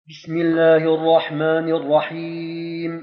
بسم الله الرحمن الرحيم.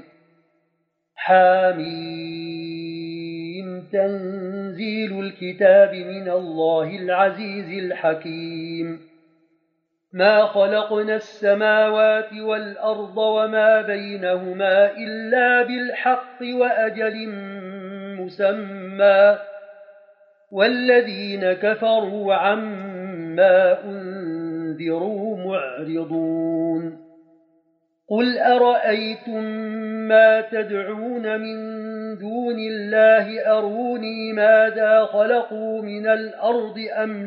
حاميم تنزيل الكتاب من الله العزيز الحكيم. ما خلقنا السماوات والأرض وما بينهما إلا بالحق وأجل مسمى، والذين كفروا عما أنذروا معرضون. قل أرأيتم ما تدعون من دون الله أروني ماذا خلقوا من الأرض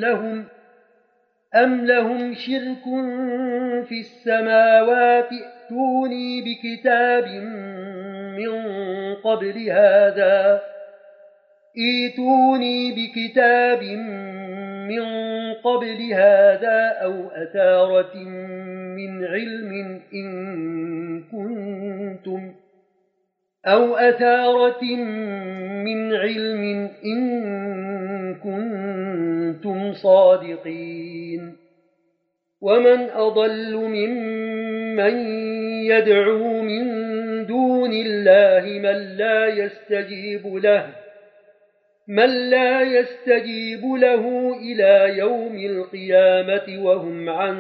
أم لهم شرك في السماوات ائتوني بكتاب من قبل هذا أو أثارة من علم إن كنتم صادقين. ومن أضل ممن يدعو من دون الله من لا يستجيب له إلى يوم القيامة وهم عن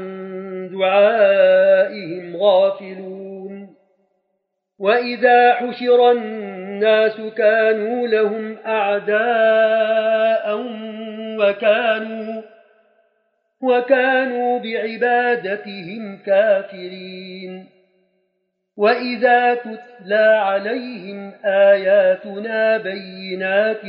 دعائهم غافلون. وإذا حشر الناس كانوا لهم أعداء وكانوا بعبادتهم كافرين. وإذا تتلى عليهم آياتنا بينات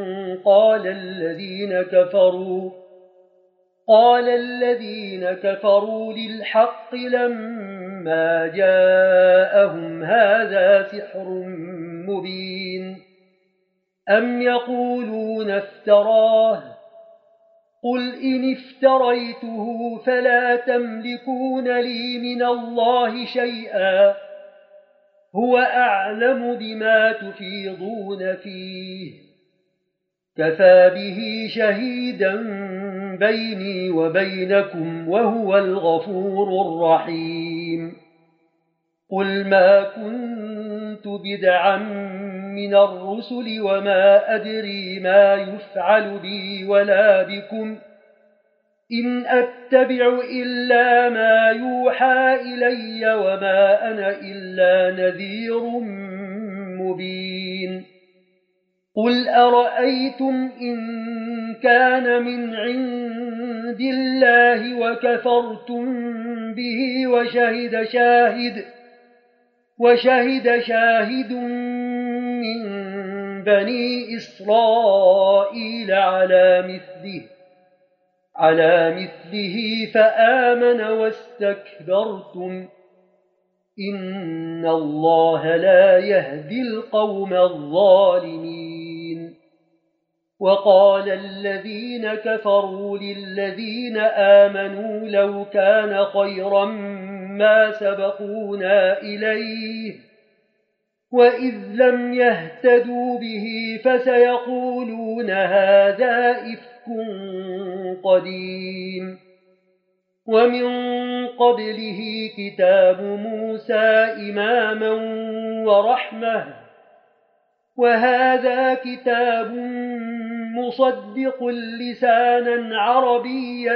قال الذين كفروا للحق لما جاءهم هذا سحر مبين. أم يقولون افتراه قل إن افتريته فلا تملكون لي من الله شيئا هو أعلم بما تفيضون فيه كفى به شهيدا بيني وبينكم وهو الغفور الرحيم. قل ما كنت بدعا من الرسل وما أدري ما يفعل بي ولا بكم إن أتبع إلا ما يوحى إلي وما أنا إلا نذير مبين. قل أرأيتم إن كان من عند الله وكفرتم به وشهد شاهد من بني إسرائيل على مثله فآمن واستكبرتم إن الله لا يهدي القوم الظالمين. وقال الذين كفروا للذين آمنوا لو كان خيرا ما سبقونا إليه وإذ لم يهتدوا به فسيقولون هذا إفك قديم. ومن قبله كتاب موسى إماما ورحمة وهذا كتاب مصدق لسانا عربيا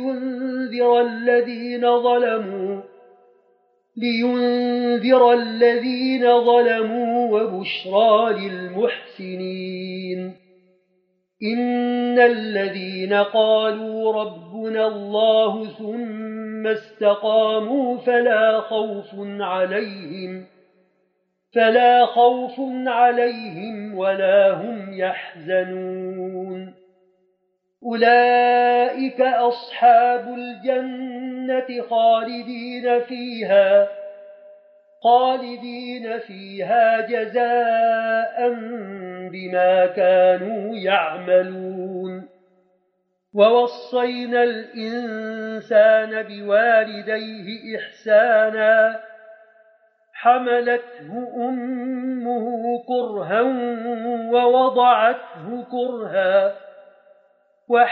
لينذر الذين ظلموا وبشرى للمحسنين. إن الذين قالوا ربنا الله ثم استقاموا فلا خوف عليهم ولا هم يحزنون. أولئك أصحاب الجنة خالدين فيها جزاء بما كانوا يعملون. ووصينا الإنسان بوالديه إحسانا حملته أمه كرها ووضعته كرها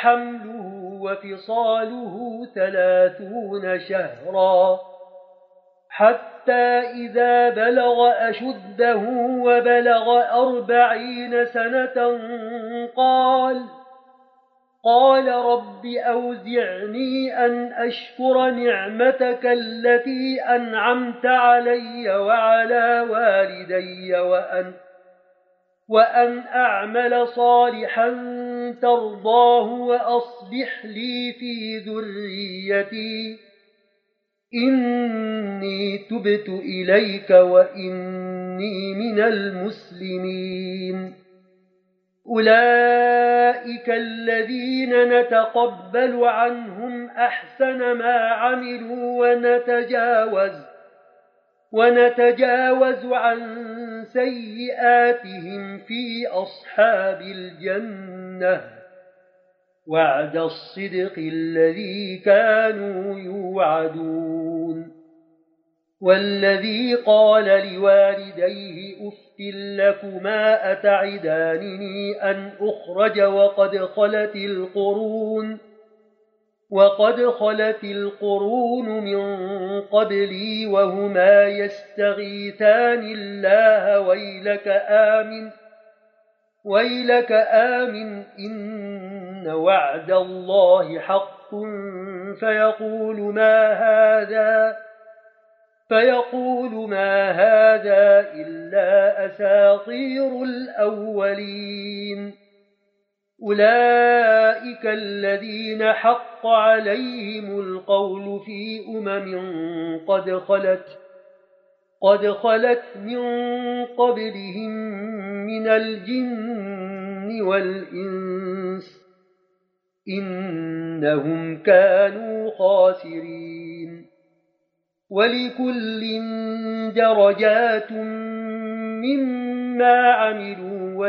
وحمله وفصاله 30 شهرا حتى إذا بلغ أشده وبلغ 40 سنة قال رب أوزعني أن أشكر نعمتك التي أنعمت علي وعلى والدي وأن أعمل صالحا ترضاه وأصلح لي في ذريتي إني تبت إليك وإني من المسلمين. أولئك الذين نتقبل عنهم أحسن ما عملوا ونتجاوز عن سيئاتهم في أصحاب الجنة وعد الصدق الذي كانوا يوعدون. والذي قال لوالديه أف لكما أتعدانني أن أخرج وقد خلت القرون من قبلي وهما يستغيثان الله ويلك آمن إن وعد الله حق فيقول ما هذا إلا أساطير الأولين. أولئك الذين حق عليهم القول في قد خلت من قبلهم من الجن والإنس إنهم كانوا خاسرين. ولكل درجات مما عملوا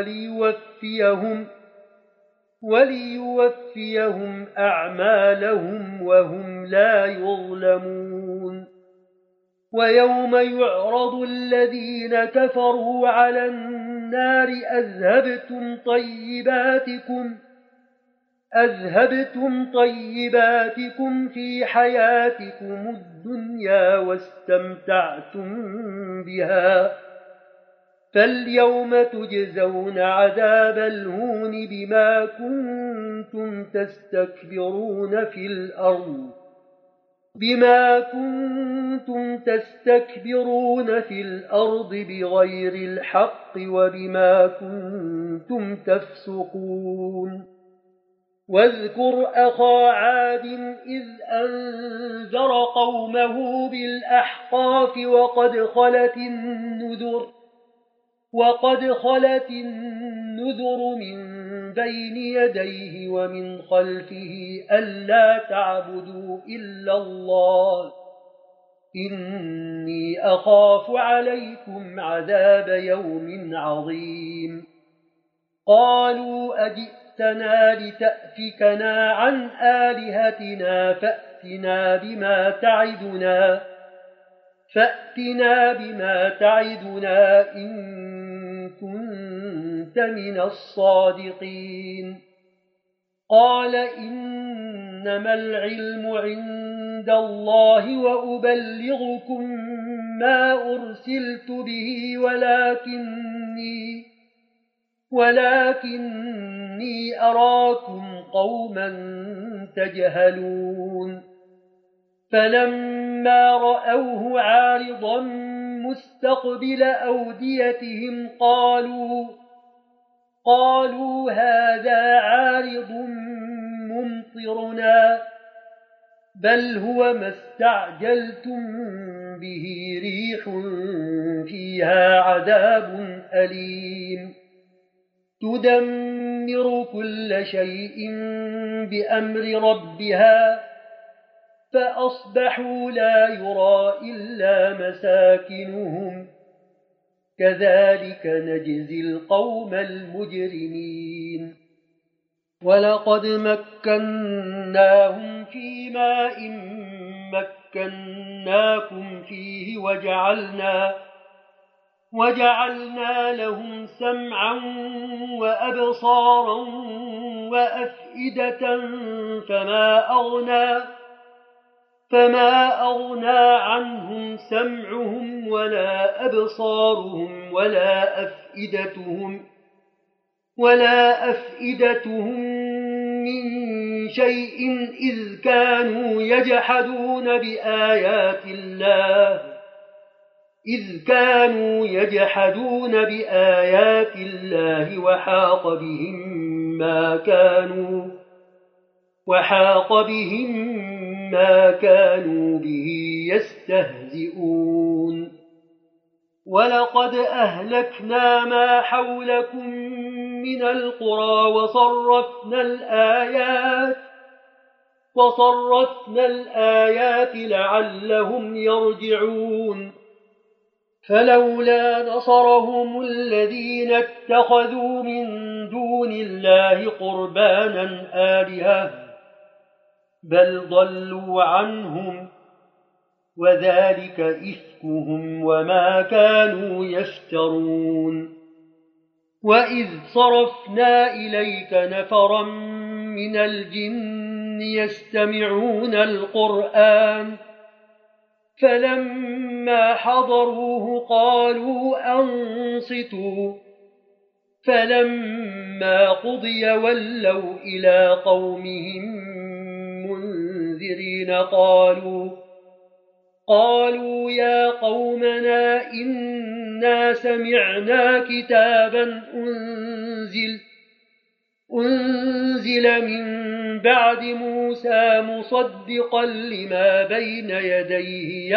وليوفيهم أعمالهم وهم لا يظلمون. ويوم يعرض الذين كفروا على النار أذهبتم طيباتكم في حياتكم الدنيا واستمتعتم بها فاليوم تجزون عذاب الهون بما كنتم تستكبرون في الأرض بغير الحق وبما كنتم تفسقون. واذكر أخا عاد إذ أنذر قومه بالأحقاف وقد خلت النذر من بين يديه ومن خلفه ألا تعبدوا إلا الله إني أخاف عليكم عذاب يوم عظيم. قالوا أجئتنا لتأفكنا عن آلهتنا فأتنا بما تعدنا إن كنت من الصادقين. قال إنما العلم عند الله وأبلغكم ما أرسلت به ولكني أراكم قوما تجهلون. فلما رأوه عارضا مستقبل أوديتهم قالوا هذا عارض ممطرنا بل هو ما استعجلتم به ريح فيها عذاب أليم تدمر كل شيء بأمر ربها فأصبحوا لا يرى إلا مساكنهم كذلك نجزي القوم المجرمين. ولقد مكناهم في ماء مكناكم فيه وجعلنا لهم سمعا وأبصارا وأفئدة فما أغنى عنهم سمعهم ولا أبصارهم ولا أفئدتهم من شيء إذ كانوا يجحدون بآيات الله وحاق بهم ما كانوا به يستهزئون ولقد أهلكنا ما حولكم من القرى وصرفنا الآيات لعلهم يرجعون فلولا نصرهم الذين اتخذوا من دون الله قربانا آلهة بل ضلوا عنهم وذلك إفكهم وما كانوا يفترون وإذ صرفنا إليك نفرا من الجن يستمعون القرآن فلما حضروه قالوا أنصتوا فلما قضي ولوا إلى قومهم منذرين قالوا يا قومنا إنا سمعنا كتابا أنزل من بعد موسى مصدقا لما بين يديه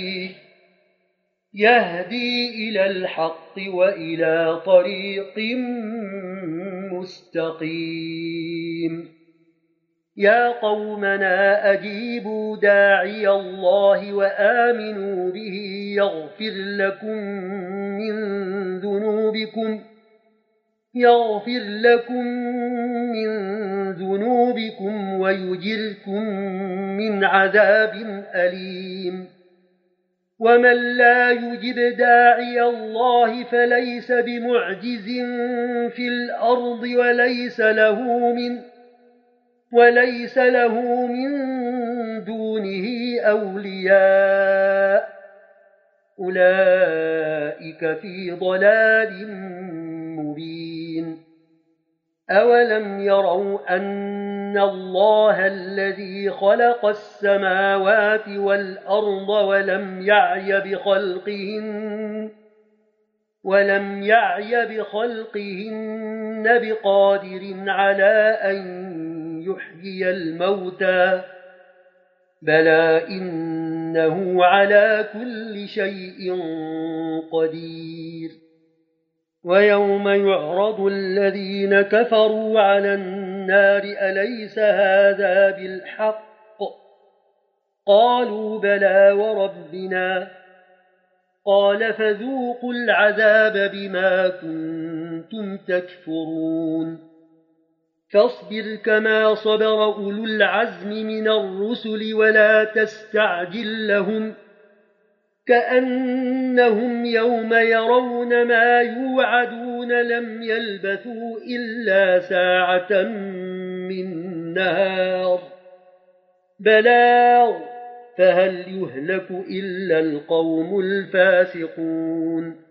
يهدي إلى الحق وإلى طريق مستقيم يا قومنا أجيبوا داعي الله وآمنوا به يغفر لكم من ذنوبكم ويجركم من عذاب أليم ومن لا يجب داعي الله فليس بمعجز في الأرض وليس له من دونه أولياء أولئك في ضلال مبين أولم يروا أن الله الذي خلق السماوات والأرض ولم يعي بخلقهن بقادر على أن يحيي الموتى بلى إنه على كل شيء قدير ويوم يعرض الذين كفروا على النار أليس هذا بالحق قالوا بلى وربنا قال فذوقوا العذاب بما كنتم تكفرون فاصبر كما صبر أولو العزم من الرسل ولا تستعجل لهم كأنهم يوم يرون ما يوعدون لم يلبثوا إلا ساعة من نهار بلاغ فهل يهلك إلا القوم الفاسقون